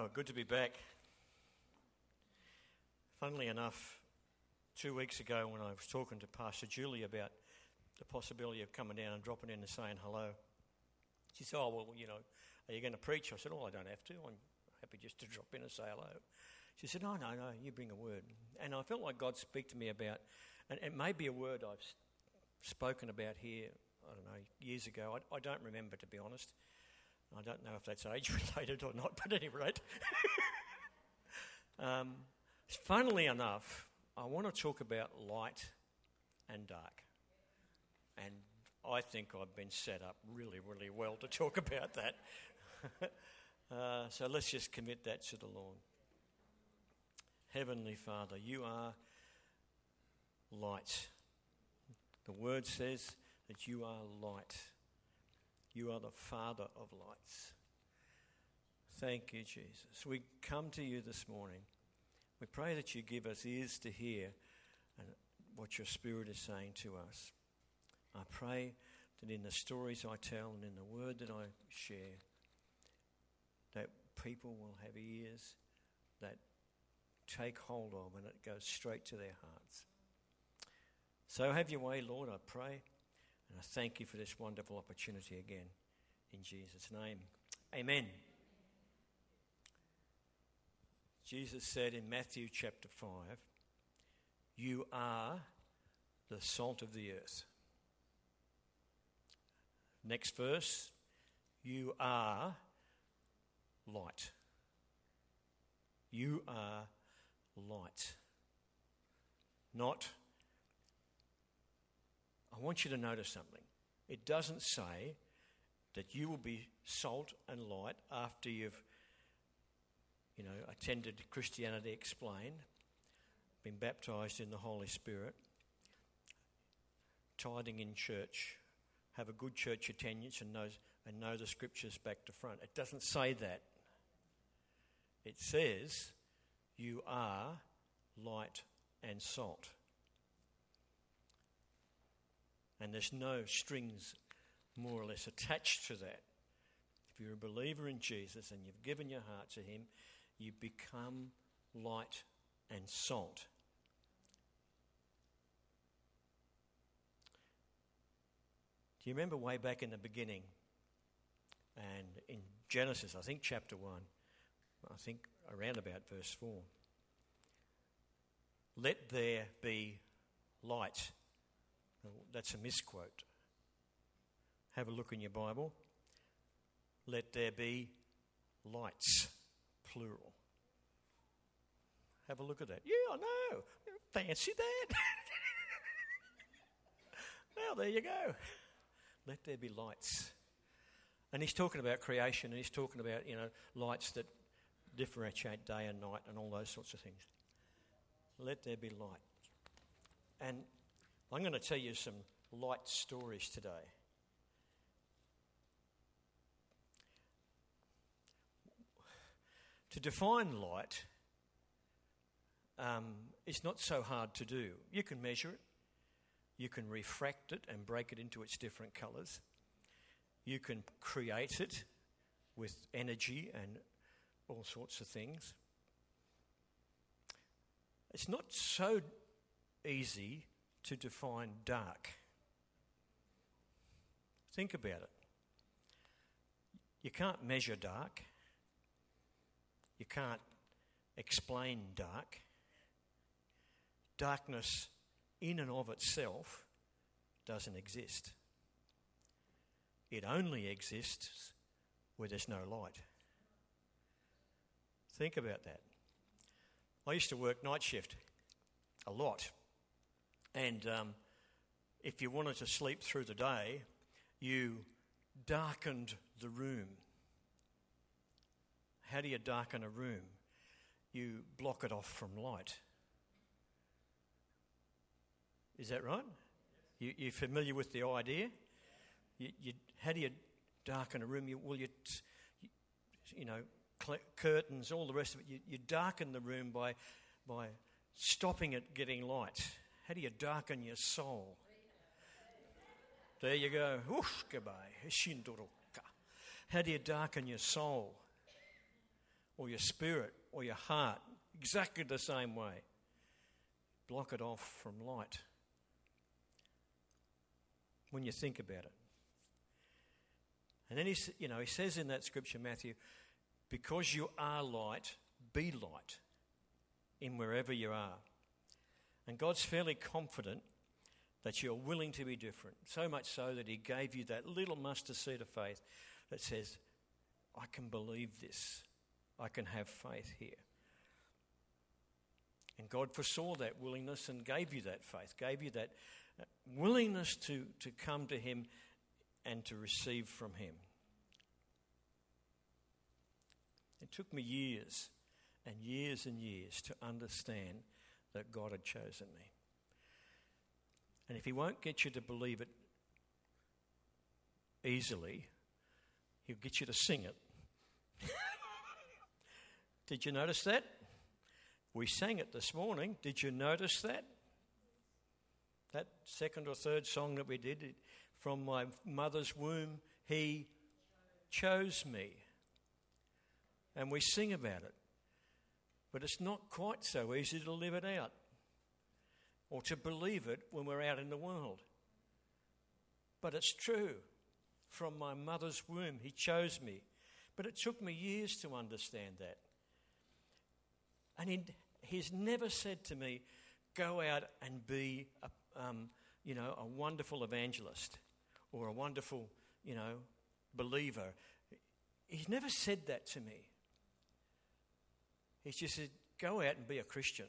Oh, good to be back. Funnily enough, 2 weeks ago when I was talking to Pastor Julie about the possibility of coming down and dropping in and saying hello, she said, are you going to preach? I said, I don't have to. I'm happy just to drop in and say hello. She said, no, you bring a word. And I felt like God speak to me about, and it may be a word I've spoken about here, years ago. I don't remember, to be honest. I don't know if that's age-related or not, but at any rate. Funnily enough, I want to talk about light and dark. And I think I've been set up really, really well to talk about that. So let's just commit that to the Lord. Heavenly Father, you are light. The word says that you are light. You are the Father of lights. Thank you, Jesus. We come to you this morning. We pray that you give us ears to hear what your Spirit is saying to us. I pray that in the stories I tell and in the word that I share, that people will have ears that take hold of and it goes straight to their hearts. So have your way, Lord, I pray. And I thank you for this wonderful opportunity again. In Jesus' name. Amen. Jesus said in Matthew chapter 5, you are the salt of the earth. Next verse, you are light. You are light. I want you to notice something. It doesn't say that you will be salt and light after you've, attended Christianity Explained, been baptised in the Holy Spirit, tithing in church, have a good church attendance and know the scriptures back to front. It doesn't say that. It says you are light and salt. And there's no strings more or less attached to that. If you're a believer in Jesus and you've given your heart to him, you become light and salt. Do you remember way back in the beginning and in Genesis, I think chapter 1, I think around about verse 4, let there be light. That's a misquote. Have a look in your Bible. Let there be lights, plural. Have a look at that. Yeah, I know. Fancy that. Well, there you go. Let there be lights. And he's talking about creation, and he's talking about, lights that differentiate day and night and all those sorts of things. Let there be light. And I'm going to tell you some light stories today. To define light, it's not so hard to do. You can measure it. You can refract it and break it into its different colours. You can create it with energy and all sorts of things. It's not so easy to define dark. Think about it. You can't measure dark. You can't explain dark. Darkness in and of itself doesn't exist. It only exists where there's no light. Think about that. I used to work night shift a lot. And if you wanted to sleep through the day, you darkened the room. How do you darken a room? You block it off from light. Is that right? You're familiar with the idea? How do you darken a room? Curtains, all the rest of it. You darken the room by stopping it getting light. How do you darken your soul? There you go. How do you darken your soul? or your spirit or your heart exactly the same way. Block it off from light when you think about it. And then he says in that scripture, Matthew, because you are light, be light in wherever you are. And God's fairly confident that you're willing to be different, so much so that he gave you that little mustard seed of faith that says, I can believe this. I can have faith here. And God foresaw that willingness and gave you that faith, gave you that willingness to come to him and to receive from him. It took me years and years and years to understand that God had chosen me. And if he won't get you to believe it easily, he'll get you to sing it. Did you notice that? We sang it this morning. Did you notice that? That second or third song that we did, from my mother's womb, he chose me. And we sing about it. But it's not quite so easy to live it out or to believe it when we're out in the world. But it's true. From my mother's womb, he chose me. But it took me years to understand that. And he's never said to me, go out and be a wonderful evangelist or a wonderful, believer. He's never said that to me. He's just said, go out and be a Christian.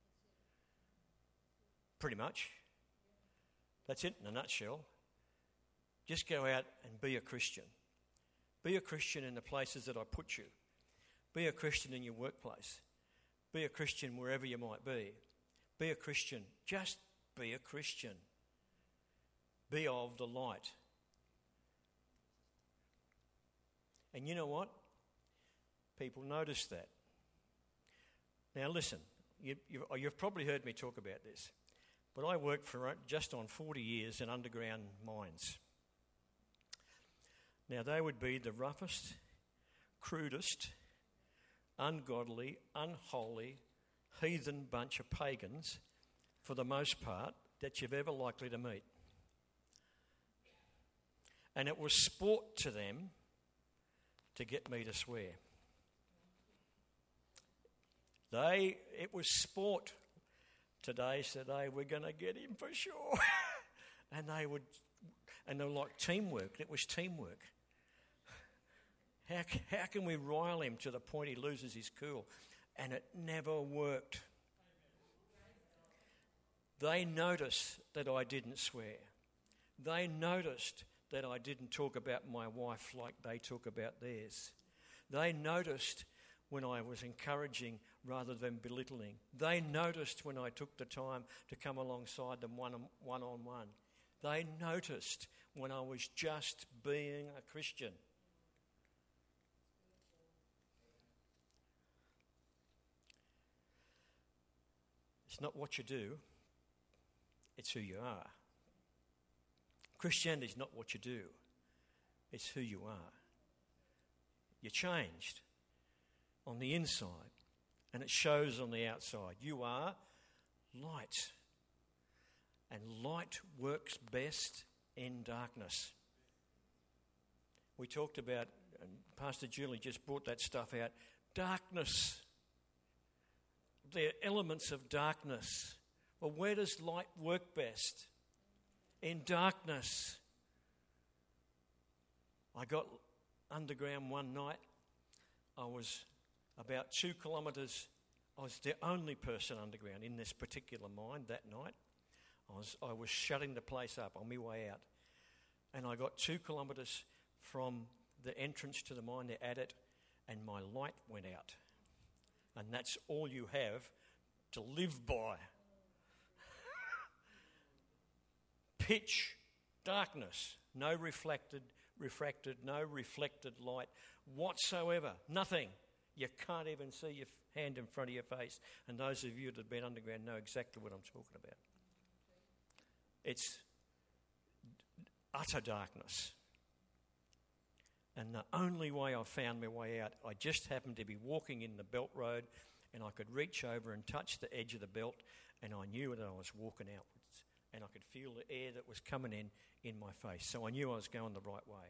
Pretty much. That's it in a nutshell. Just go out and be a Christian. Be a Christian in the places that I put you. Be a Christian in your workplace. Be a Christian wherever you might be. Be a Christian. Just be a Christian. Be of the light. And you know what? People notice that. Now listen, you've probably heard me talk about this, but I worked for just on 40 years in underground mines. Now they would be the roughest, crudest, ungodly, unholy, heathen bunch of pagans, for the most part, that you've ever likely to meet. And it was sport to them to get me to swear. It was sport today, so they were going to get him for sure. and they were like teamwork. It was teamwork. How can we rile him to the point he loses his cool? And it never worked. They noticed that I didn't swear. They noticed that I didn't talk about my wife like they talk about theirs. They noticed when I was encouraging rather than belittling. They noticed when I took the time to come alongside them one-on-one. They noticed when I was just being a Christian. It's not what you do, it's who you are. Christianity is not what you do, it's who you are. You're changed on the inside, and it shows on the outside. You are light, and light works best in darkness. We talked about, and Pastor Julie just brought that stuff out, darkness. The elements of darkness. Well, where does light work best? In darkness. I got underground one night. I was about 2 kilometres. I was the only person underground in this particular mine that night. I was shutting the place up on my way out. And I got 2 kilometres from the entrance to the mine, the adit, and my light went out. And that's all you have to live by. Pitch darkness, no refracted, no reflected light whatsoever, nothing. You can't even see your hand in front of your face. And those of you that have been underground know exactly what I'm talking about. It's utter darkness. And the only way I found my way out, I just happened to be walking in the belt road, and I could reach over and touch the edge of the belt, and I knew that I was walking outwards. And I could feel the air that was coming in my face. So I knew I was going the right way.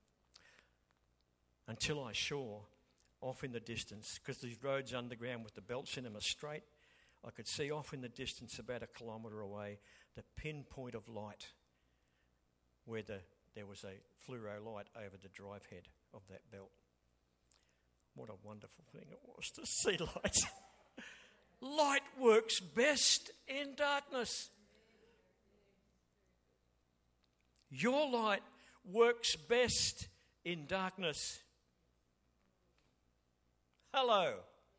Until I saw off in the distance, because these roads underground with the belts in them are straight, I could see off in the distance about 1 kilometre away the pinpoint of light where there was a fluoro light over the drive head of that belt. What a wonderful thing it was to see light. Light works best in darkness. Your light works best in darkness. Hello.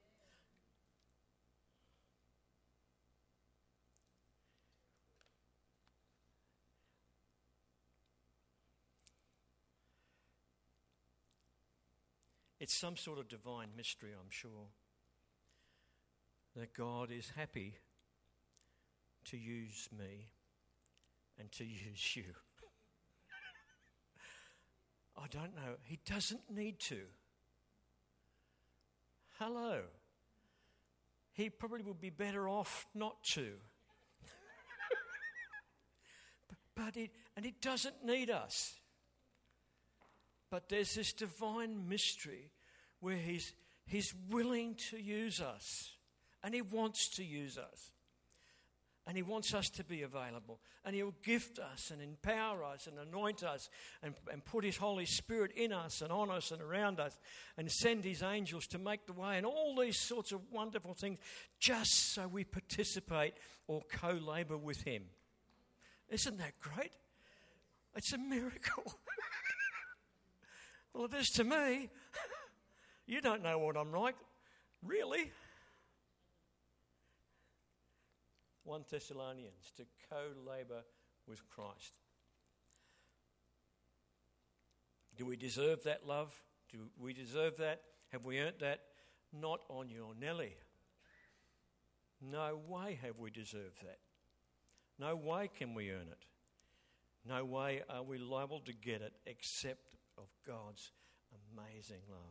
It's some sort of divine mystery, I'm sure, that God is happy to use me and to use you. I don't know. He doesn't need to. Hello. He probably would be better off not to. But it doesn't need us. But there's this divine mystery where he's willing to use us. And he wants to use us. And he wants us to be available. And he'll gift us and empower us and anoint us and put his Holy Spirit in us and on us and around us and send his angels to make the way and all these sorts of wonderful things just so we participate or co-labour with him. Isn't that great? It's a miracle. Well, it is to me. You don't know what I'm like. Really? 1 Thessalonians, to co-labour with Christ. Do we deserve that love? Do we deserve that? Have we earned that? Not on your Nelly. No way have we deserved that. No way can we earn it. No way are we liable to get it except of God's amazing love.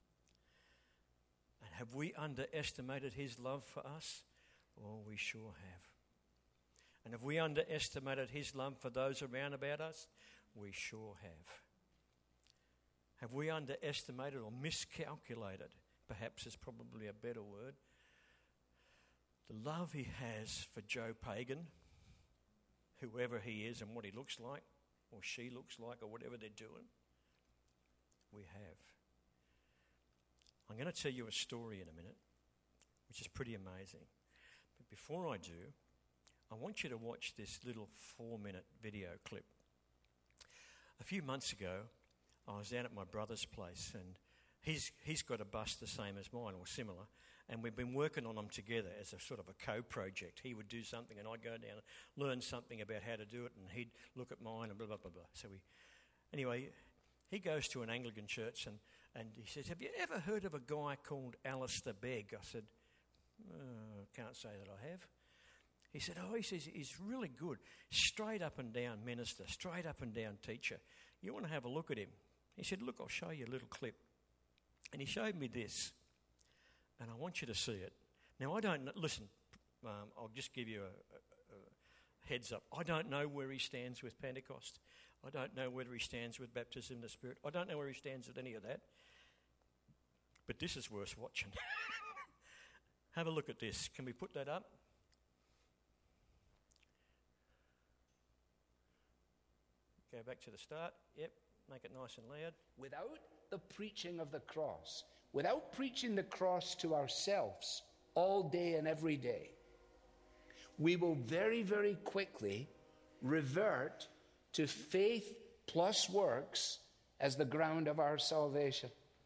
And have we underestimated his love for us? Oh, we sure have. And have we underestimated his love for those around about us? We sure have. Have we underestimated or miscalculated, perhaps is probably a better word, the love he has for Joe Pagan, whoever he is and what he looks like, or she looks like, or whatever they're doing? We have. I'm going to tell you a story in a minute, which is pretty amazing. But before I do, I want you to watch this little 4-minute video clip. A few months ago, I was down at my brother's place, and he's got a bus the same as mine, or similar, and we've been working on them together as a sort of a co-project. He would do something, and I'd go down and learn something about how to do it, and he'd look at mine, and blah, blah, blah, blah. So anyway, he goes to an Anglican church, and he says, "Have you ever heard of a guy called Alistair Begg?" I said, "Can't say that I have." He said, he says, "He's really good. Straight up and down minister, straight up and down teacher. You want to have a look at him?" He said, "Look, I'll show you a little clip." And he showed me this, and I want you to see it. Now, I don't know, listen, I'll just give you a heads up. I don't know where he stands with Pentecost. I don't know whether he stands with baptism in the Spirit. I don't know where he stands with any of that. But this is worth watching. Have a look at this. Can we put that up? Go back to the start. Yep, make it nice and loud. Without the preaching of the cross, without preaching the cross to ourselves all day and every day, we will very, very quickly revert to faith plus works as the ground of our salvation.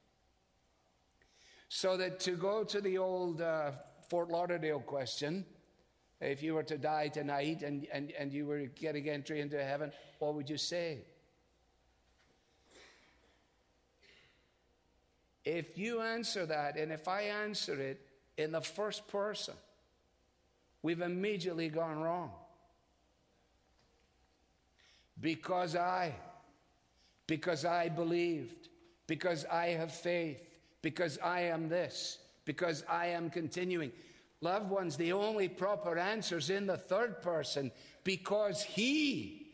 So that, to go to the old Fort Lauderdale question, if you were to die tonight and you were getting entry into heaven, what would you say? If you answer that, and if I answer it in the first person, we've immediately gone wrong. Because I believed, because I have faith, because I am this, because I am continuing. Loved ones, the only proper answer is in the third person, because he.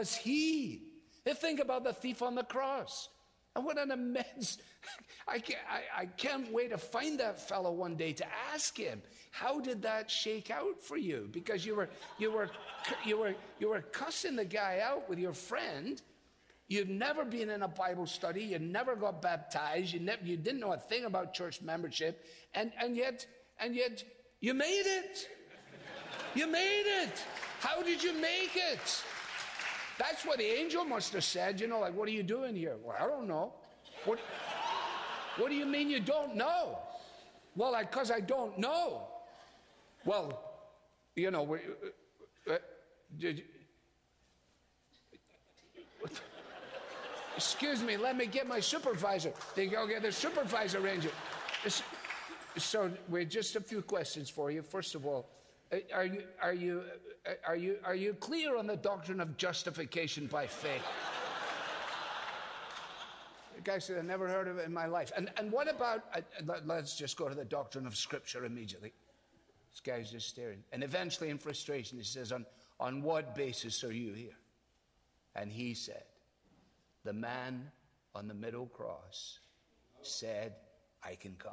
Think about the thief on the cross. And what an immense, I can't wait to find that fellow one day to ask him, how did that shake out for you? Because you were cussing the guy out with your friend. You've never been in a Bible study. You never got baptized. You didn't know a thing about church membership. And yet you made it. You made it. How did you make it? That's what the angel must have said. Like, what are you doing here? Well, I don't know. What do you mean you don't know? Well, because I don't know. Well, excuse me, let me get my supervisor. They go get the supervisor ranger. So, just a few questions for you. First of all, are you clear on the doctrine of justification by faith? The guy said, I never heard of it in my life. And what about, let's just go to the doctrine of Scripture immediately. This guy's just staring. And eventually, in frustration, he says, on what basis are you here? And he said, the man on the middle cross said, I can come.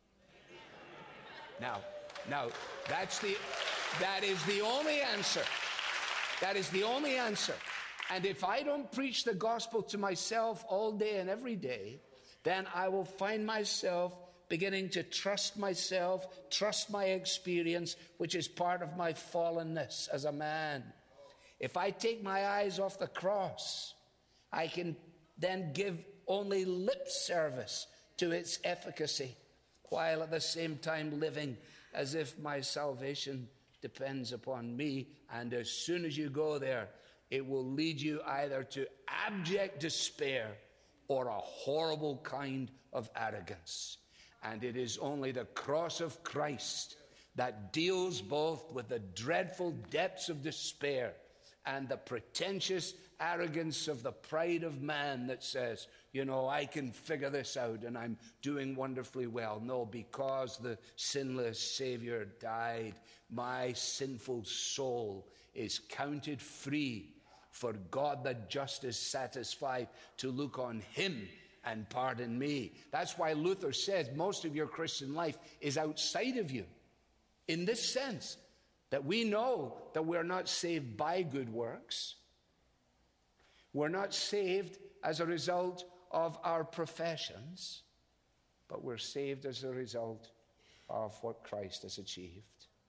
Now, that is the only answer. That is the only answer. And if I don't preach the gospel to myself all day and every day, then I will find myself beginning to trust myself, trust my experience, which is part of my fallenness as a man. If I take my eyes off the cross, I can then give only lip service to its efficacy, while at the same time living as if my salvation depends upon me. And as soon as you go there, it will lead you either to abject despair or a horrible kind of arrogance. And it is only the cross of Christ that deals both with the dreadful depths of despair and the pretentious arrogance of the pride of man that says, I can figure this out and I'm doing wonderfully well. No, because the sinless Savior died, my sinful soul is counted free, for God the just is satisfied to look on him and pardon me. That's why Luther says most of your Christian life is outside of you, in this sense, that we know that we're not saved by good works. We're not saved as a result of our professions, but we're saved as a result of what Christ has achieved.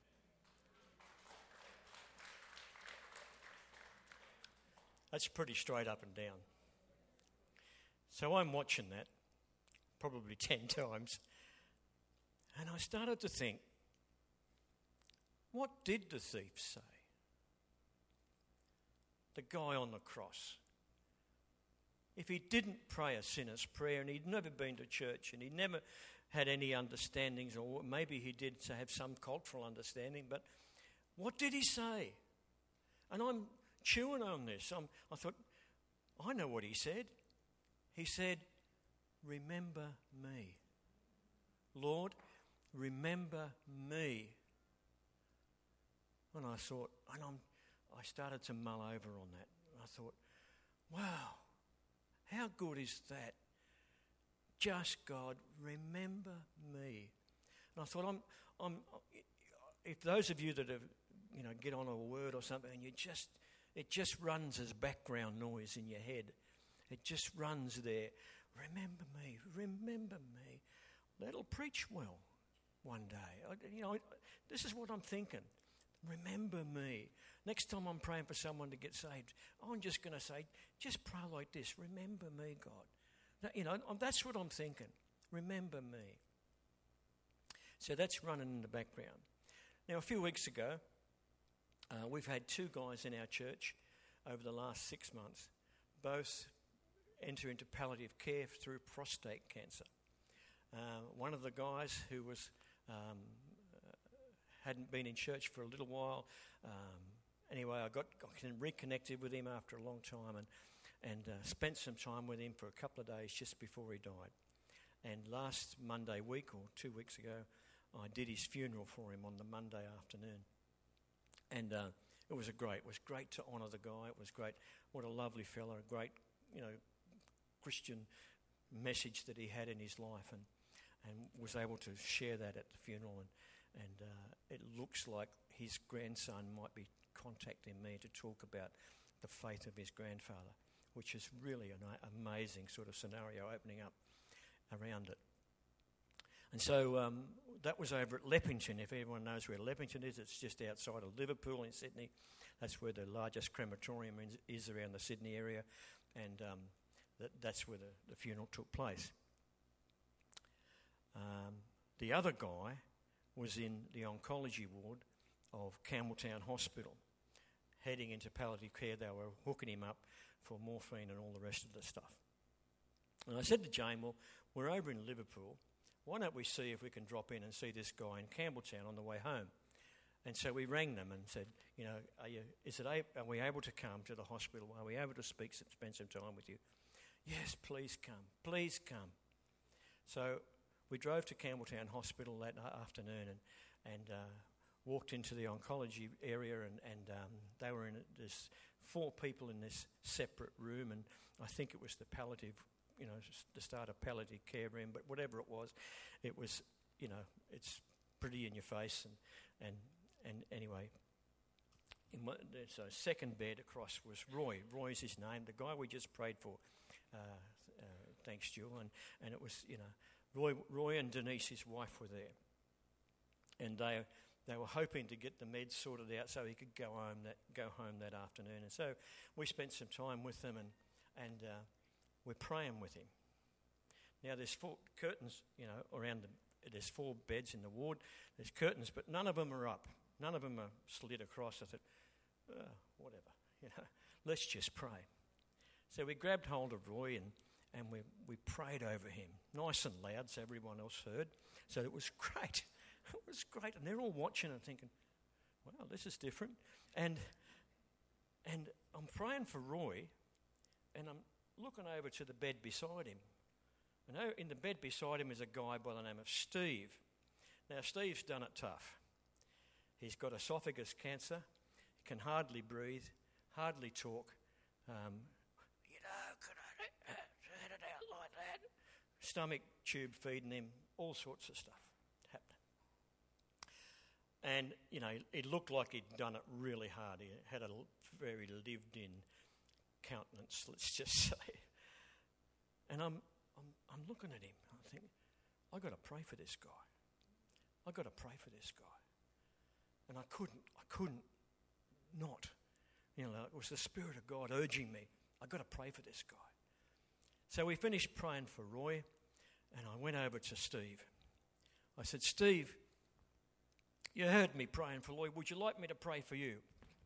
That's pretty straight up and down. So I'm watching that, probably 10 times, and I started to think, what did the thief say? The guy on the cross. If he didn't pray a sinner's prayer and he'd never been to church and he never had any understandings, or maybe he did have some cultural understanding, but what did he say? And I'm chewing on this. I thought, I know what he said. He said, remember me. Lord, remember me. And I thought, I started to mull over on that. I thought, wow, how good is that? Just God, remember me. And I thought, if those of you that have, get on a word or something, and it just runs as background noise in your head. It just runs there. Remember me, remember me. That'll preach well one day. This is what I'm thinking. Remember me. Next time I'm praying for someone to get saved, I'm just going to say, just pray like this. Remember me, God. That's what I'm thinking. Remember me. So that's running in the background. Now, a few weeks ago, we've had two guys in our church over the last 6 months, both enter into palliative care through prostate cancer. One of the guys who was hadn't been in church for a little while. Anyway, I got reconnected with him after a long time, and spent some time with him for a couple of days just before he died. And last Monday week, or 2 weeks ago, I did his funeral for him on the Monday afternoon. And it was great to honour the guy. It was great. What a lovely fella, a great, Christian message that he had in his life, and was able to share that at the funeral. And it looks like his grandson might be contacting me to talk about the faith of his grandfather, which is really an amazing sort of scenario opening up around it. And so that was over at Leppington. If everyone knows where Leppington is, it's just outside of Liverpool in Sydney. That's where the largest crematorium is around the Sydney area, and that's where the funeral took place. The other guy was in the oncology ward of Campbelltown Hospital, heading into palliative care. They were hooking him up for morphine and all the rest of the stuff. And I said to Jane, well, we're over in Liverpool. Why don't we see if we can drop in and see this guy in Campbelltown on the way home? And so we rang them and said, are we able to come to the hospital? Are we able to spend some time with you? Yes, please come. Please come. So we drove to Campbelltown Hospital that afternoon and walked into the oncology area, and they were there's 4 people in this separate room, and I think it was the palliative, the start of palliative care room, but whatever it was, it's pretty in your face, and anyway, so second bed across was Roy. Roy's his name, the guy we just prayed for. Thanks, Jill, and it was Roy and Denise, his wife, were there, and they were hoping to get the meds sorted out so he could go home that afternoon. And so we spent some time with them, and we're praying with him. Now there's 4 curtains, around there's 4 beds in the ward. There's curtains, but none of them are up. None of them are slid across. I thought, whatever, let's just pray. So we grabbed hold of Roy and we prayed over him, nice and loud so everyone else heard. So it was great. It was great. And they're all watching and thinking, wow, this is different. And I'm praying for Roy, and I'm looking over to the bed beside him. And in the bed beside him is a guy by the name of Steve. Now, Steve's done it tough. He's got esophagus cancer, can hardly breathe, hardly talk. Could I turn it out like that? Stomach tube feeding him, all sorts of stuff happening. And, it looked like he'd done it really hard. He had a very lived-in countenance, let's just say. And I'm looking at him. I think, I've got to pray for this guy. I've got to pray for this guy. And I couldn't not. It was the Spirit of God urging me. I've got to pray for this guy. So we finished praying for Roy, and I went over to Steve. I said, Steve, you heard me praying for Roy. Would you like me to pray for you?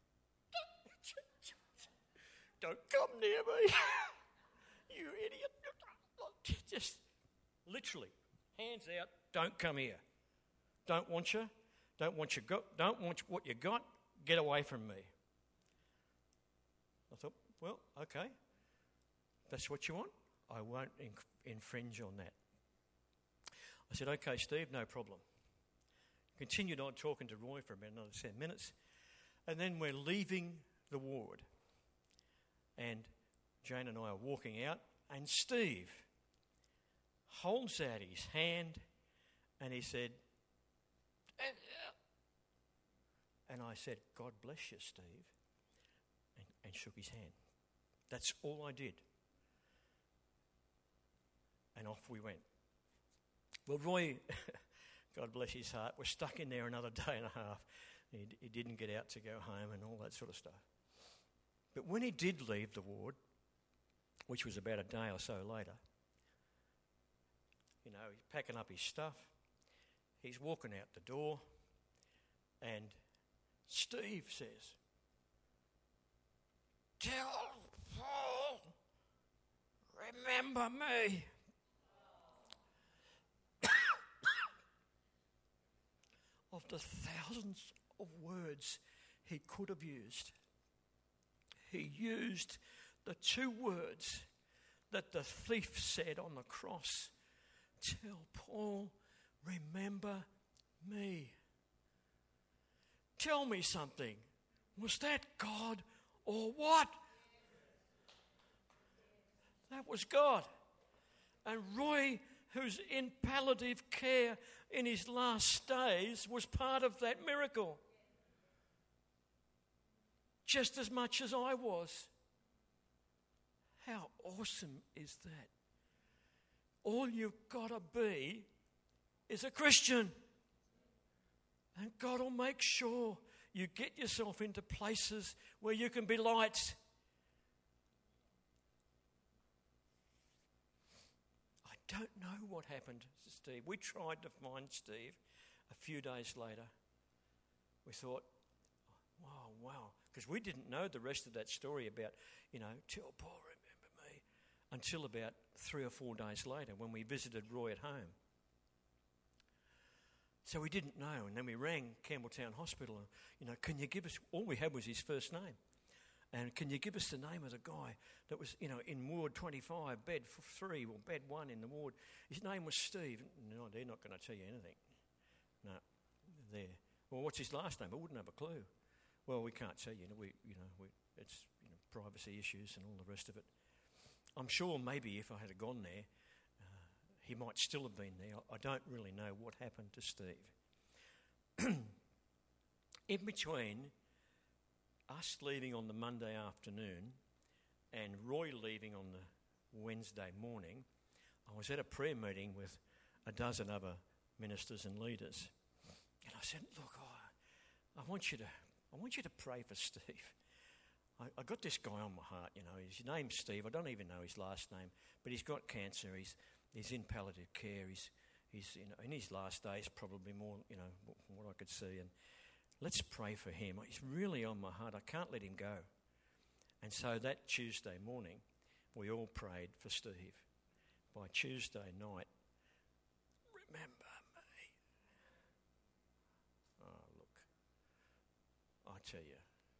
Don't come near me, you idiot. Just literally, hands out, don't come here. Don't want you. Don't want what you got. Get away from me. I thought, well, okay. That's what you want? I won't infringe on that. I said, okay, Steve, no problem. Continued on talking to Roy for about another 10 minutes. And then we're leaving the ward. And Jane and I are walking out. And Steve holds out his hand and he said, and I said, God bless you, Steve, and shook his hand. That's all I did. And off we went. Well, Roy, God bless his heart, was stuck in there another day and a half. He didn't get out to go home and all that sort of stuff. But when he did leave the ward, which was about a day or so later, he's packing up his stuff. He's walking out the door, and Steve says, tell Paul, remember me. Of the thousands of words he could have used, he used the two words that the thief said on the cross. Tell Paul, remember me. Tell me something. Was that God or what? That was God. And Roy, who's in palliative care in his last days, was part of that miracle. Just as much as I was. How awesome is that? All you've got to be is a Christian. And God will make sure you get yourself into places where you can be light. I don't know what happened to Steve. We tried to find Steve a few days later. We thought, wow, because we didn't know the rest of that story about, tell Paul, remember me, until about 3 or 4 days later when we visited Roy at home. So we didn't know, and then we rang Campbelltown Hospital, and, can you give us, all we had was his first name, and can you give us the name of the guy that was, in Ward 25, bed 3 or bed 1 in the ward. His name was Steve. No, they're not going to tell you anything. No, there. Well, what's his last name? I wouldn't have a clue. Well, we can't tell you. It's privacy issues and all the rest of it. I'm sure maybe if I had gone there, he might still have been there. I don't really know what happened to Steve. In between us leaving on the Monday afternoon and Roy leaving on the Wednesday morning, I was at a prayer meeting with a dozen other ministers and leaders. And I said, look, I want you to pray for Steve. I got this guy on my heart, his name's Steve. I don't even know his last name, but he's got cancer. He's in palliative care. He's in his last days, probably more, from what I could see. And let's pray for him. He's really on my heart. I can't let him go. And so that Tuesday morning, we all prayed for Steve. By Tuesday night, remember me. Oh, look, I tell you.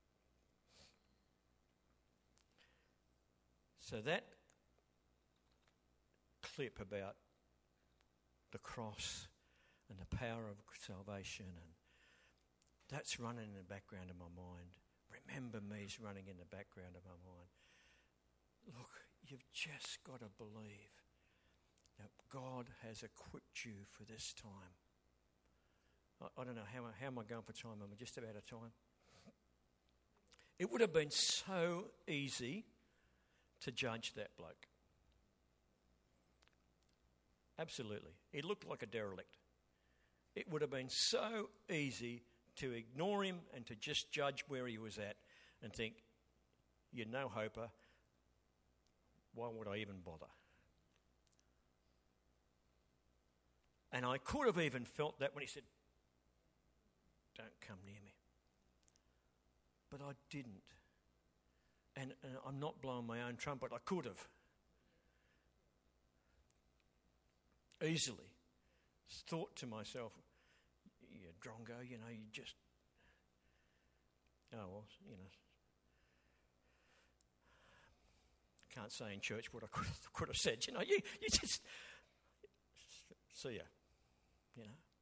So that clip about the cross and the power of salvation, and that's running in the background of my mind. Remember me is running in the background of my mind. Look, you've just got to believe that God has equipped you for this time. I don't know, how am I going for time? Am I just about out of time? It would have been so easy to judge that bloke. Absolutely. He looked like a derelict. It would have been so easy to ignore him and to just judge where he was at and think, you're no hoper. Why would I even bother? And I could have even felt that when he said, don't come near me. But I didn't. And I'm not blowing my own trumpet. I could have. Easily. Thought to myself, you drongo, you just... Oh, well, can't say in church what I could have said. You just... See ya,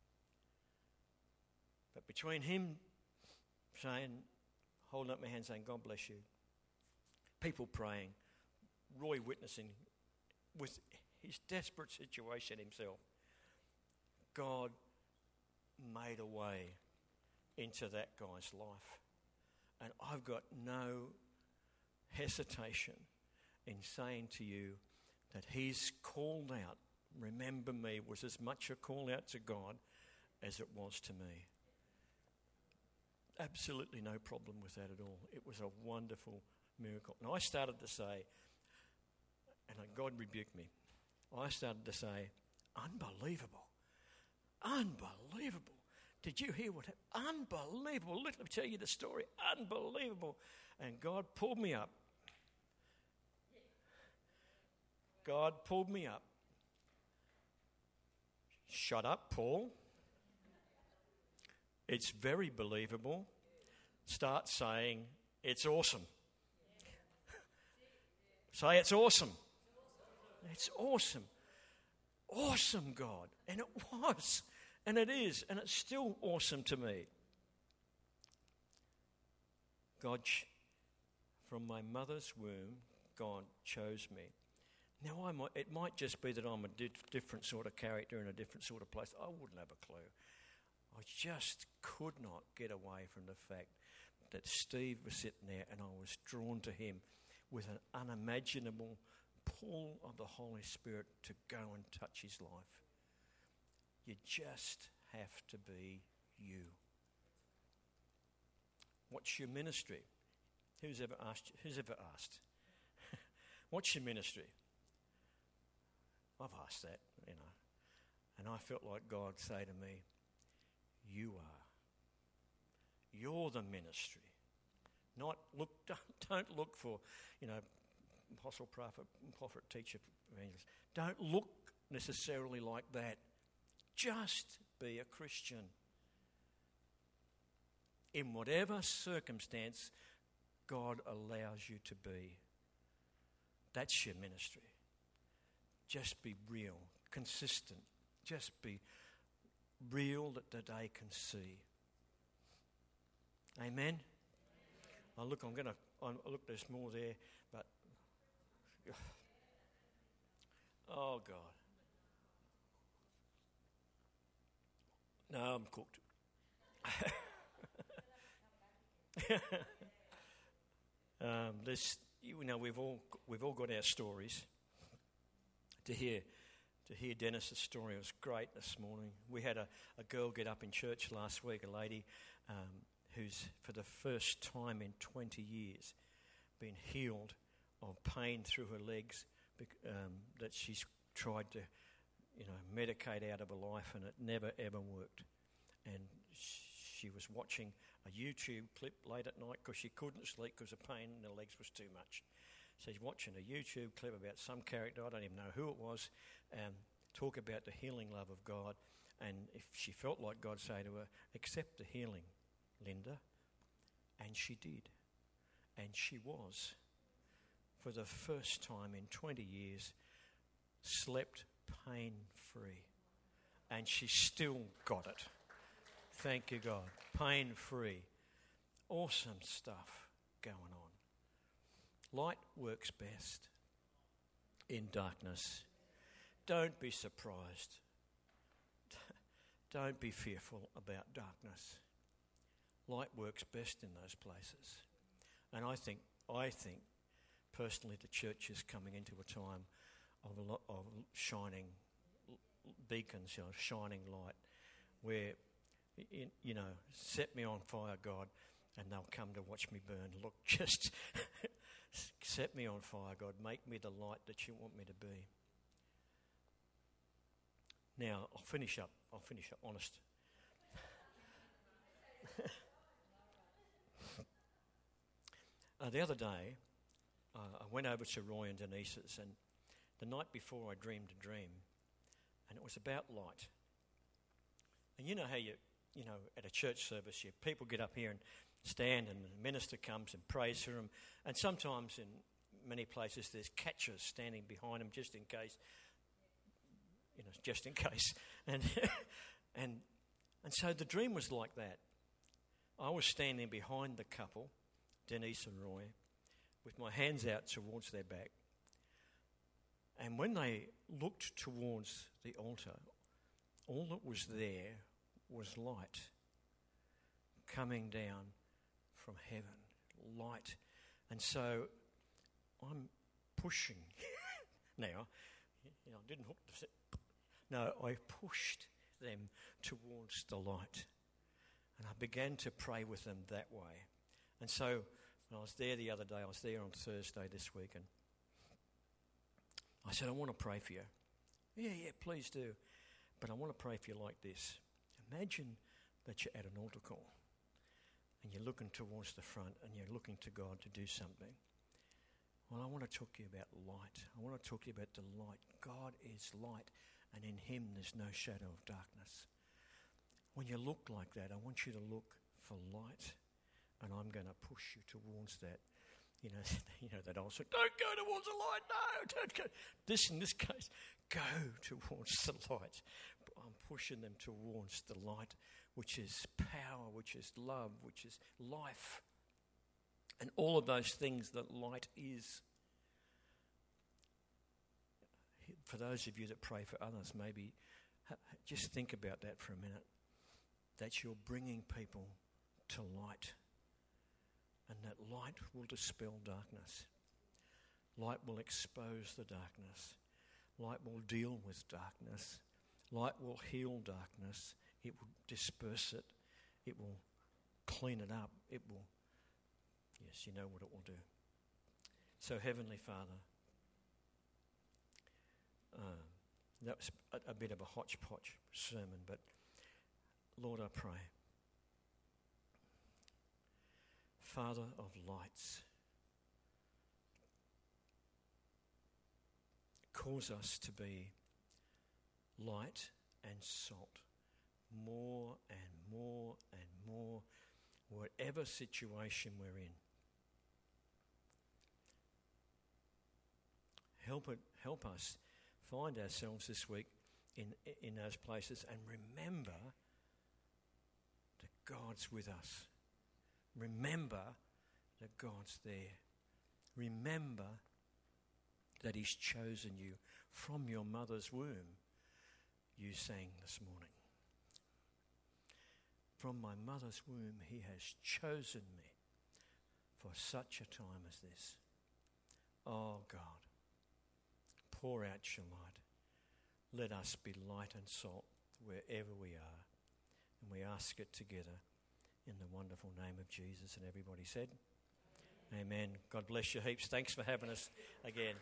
But between him saying, holding up my hand saying, God bless you, people praying, Roy witnessing with his desperate situation himself, God made a way into that guy's life. And I've got no hesitation in saying to you that his called out, remember me, was as much a call out to God as it was to me. Absolutely no problem with that at all. It was a wonderful miracle. And I started to say, and God rebuked me, I started to say, unbelievable. Unbelievable. Did you hear what happened? Unbelievable. Let me tell you the story. Unbelievable. And God pulled me up. God pulled me up. Shut up, Paul. It's very believable. Start saying, it's awesome. Say, it's awesome. It's awesome. Awesome, God. And it was. And it is. And it's still awesome to me. God, from my mother's womb, God chose me. Now, it might just be that I'm a different sort of character in a different sort of place. I wouldn't have a clue. I just could not get away from the fact that Steve was sitting there and I was drawn to him with an unimaginable pull of the Holy Spirit to go and touch his life. You just have to be you. What's your ministry? Who's ever asked? What's your ministry? I've asked that, and I felt like God say to me, you are. You're the ministry. Don't look for, apostle, prophet, teacher, evangelist. Don't look necessarily like that. Just be a Christian. In whatever circumstance God allows you to be. That's your ministry. Just be real, consistent. Just be real that they can see. Amen? Look, there's more there, but oh God. No, I'm cooked. We've all got our stories. To hear Dennis's story was great this morning. We had a girl get up in church last week, a lady who's for the first time in 20 years been healed of pain through her legs that she's tried to medicate out of her life, and it never ever worked. And she was watching a YouTube clip late at night because she couldn't sleep because the pain in her legs was too much. So she's watching a YouTube clip about some character, I don't even know who it was, talk about the healing love of God. And if she felt like God say to her, accept the healing, Linda. And she did. And she was, for the first time in 20 years, slept pain-free. And she still got it. Thank you, God. Pain-free. Awesome stuff going on. Light works best in darkness. Don't be surprised. Don't be fearful about darkness. Light works best in those places. And I think personally the church is coming into a time of shining beacons, shining light, where, set me on fire, God, and they'll come to watch me burn. Look, just set me on fire, God. Make me the light that you want me to be. Now, I'll finish up honest. The other day, I went over to Roy and Denise's, and the night before I dreamed a dream, and it was about light. And you know how at a church service, people get up here and stand, and the minister comes and prays for them. And sometimes in many places there's catchers standing behind them just in case. And so the dream was like that. I was standing behind the couple, Denise and Roy, with my hands out towards their back. And when they looked towards the altar, all that was there was light coming down from heaven. Light. And so I'm pushing. Now, I didn't hook the... No, I pushed them towards the light. And I began to pray with them that way. And so when I was there the other day, I was there on Thursday this week, and I said, I want to pray for you. Yeah, please do. But I want to pray for you like this. Imagine that you're at an altar call and you're looking towards the front and you're looking to God to do something. Well, I want to talk to you about light. I want to talk to you about the light. God is light, and in him there's no shadow of darkness. When you look like that, I want you to look for light, and I'm going to push you towards that That old song, don't go towards the light, no, don't go. In this case, go towards the light. I'm pushing them towards the light, which is power, which is love, which is life. And all of those things that light is. For those of you that pray for others, maybe just think about that for a minute. That you're bringing people to light. And that light will dispel darkness. Light will expose the darkness. Light will deal with darkness. Light will heal darkness. It will disperse it. It will clean it up. It will, yes, you know what it will do. So, Heavenly Father, that was a bit of a hodgepodge sermon, but Lord, I pray, Father of lights, cause us to be light and salt, more and more and more, whatever situation we're in. Help us find ourselves this week in those places and remember that God's with us. Remember that God's there. Remember that He's chosen you from your mother's womb. You sang this morning. From my mother's womb He has chosen me for such a time as this. Oh God, pour out your light. Let us be light and salt wherever we are. And we ask it together in the wonderful name of Jesus. And everybody said, Amen. God bless you heaps. Thanks for having us again.